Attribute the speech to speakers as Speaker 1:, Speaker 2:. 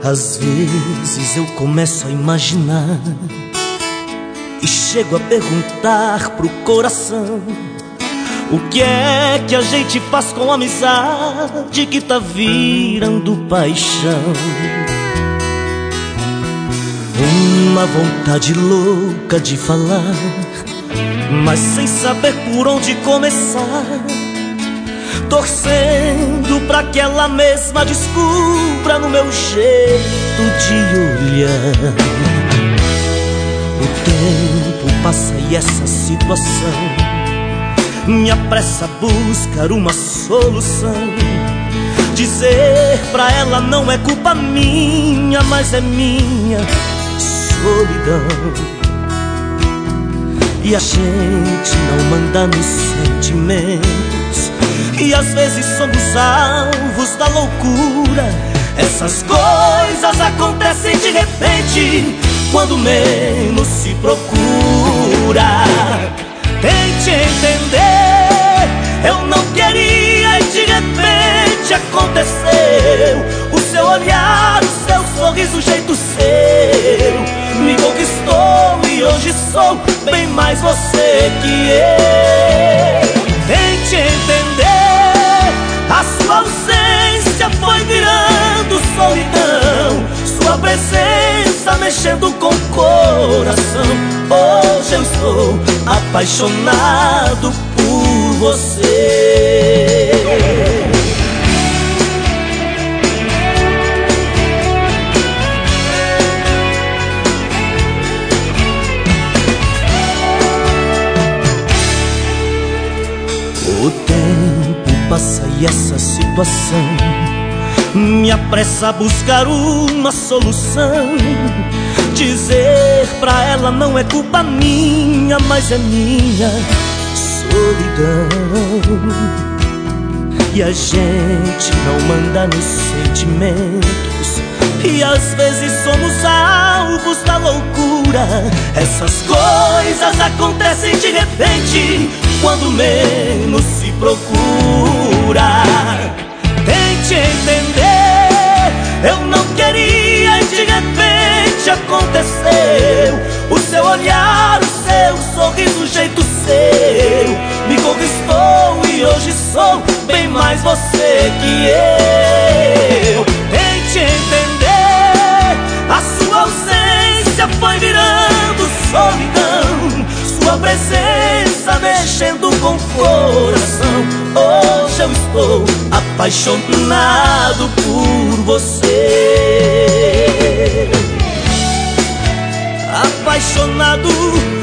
Speaker 1: Às vezes eu começo a imaginar e chego a perguntar pro coração: o que é que a gente faz com a amizade que tá virando paixão? Uma vontade louca de falar, mas sem saber por onde começar, torcendo pra que ela mesma descubra no meu jeito de olhar. O tempo passa e essa situação me apressa a buscar uma solução. Dizer pra ela não é culpa minha, mas é minha solidão. E a gente não manda nos sentimentos, e às vezes somos alvos da loucura. Essas coisas acontecem de repente, quando menos se procura. Tente entender, eu não queria e de repente aconteceu. O seu olhar, o seu sorriso, o jeito seu me conquistou e hoje sou bem mais você que eu. Tente entender, a sua ausência foi virando solidão, sua presença mexendo com o coração. Hoje eu estou apaixonado por você. O tempo passa e essa situação me apressa a buscar uma solução. Dizer pra ela não é culpa minha, mas é minha solidão. E a gente não manda nos sentimentos, e às vezes somos alvos da loucura. Essas coisas acontecem de repente, quando menos se procura. Tente entender, eu não queria e de repente aconteceu. O seu olhar, o seu sorriso, o jeito seu me conquistou e hoje sou bem mais você que eu. Tente entender, a sua ausência foi virando solidão, sua presença mexendo com o coração. Hoje eu estou apaixonado por você. Apaixonado